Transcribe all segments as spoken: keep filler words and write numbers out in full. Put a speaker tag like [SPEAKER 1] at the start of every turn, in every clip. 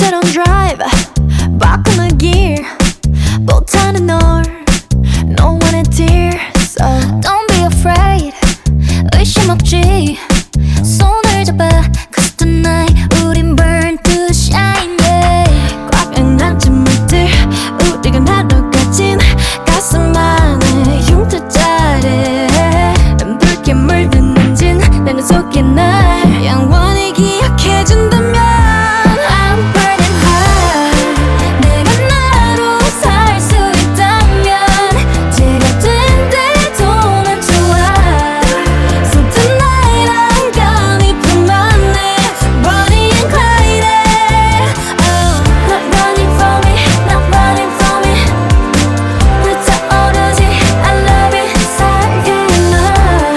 [SPEAKER 1] it on drive 바꾸는 길 못하는 널 No one had tears so
[SPEAKER 2] Don't be afraid 의심 없지 손을 잡아 Cause tonight 우린 burn to shine yeah.
[SPEAKER 1] 꽉 안아준 물들 우리가 나눠 가진 가슴 안에 흉터자래 붉게 물든 엔진 내 눈 속에 날 영원히 기억해준다면 I'm burning high 내가 나로 살 수 있다면 제가 된대도 난 좋아 So tonight I'm gonna put my name Bonnie and Clyde oh, Not running for me, not running for me 불타오르지 I love it 살게 나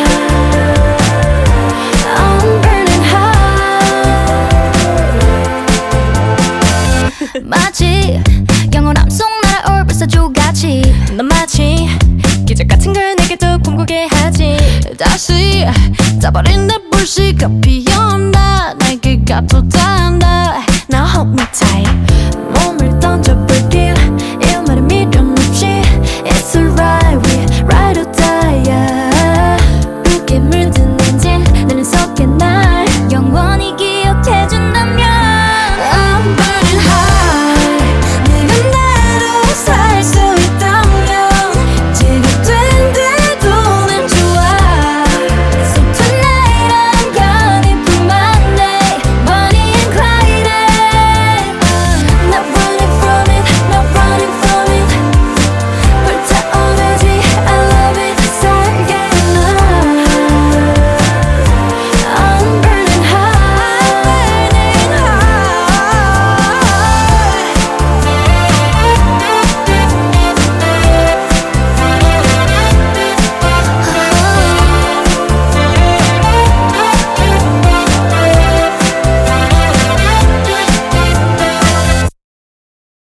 [SPEAKER 1] I'm burning high
[SPEAKER 2] 마치 영원함 속 날아올 불사조같이
[SPEAKER 1] 넌 마치 기적 같은 걸 내게 더 꿈꾸게 하지
[SPEAKER 2] 다시 타버린 내 불씨가 피어나 날개가 돋아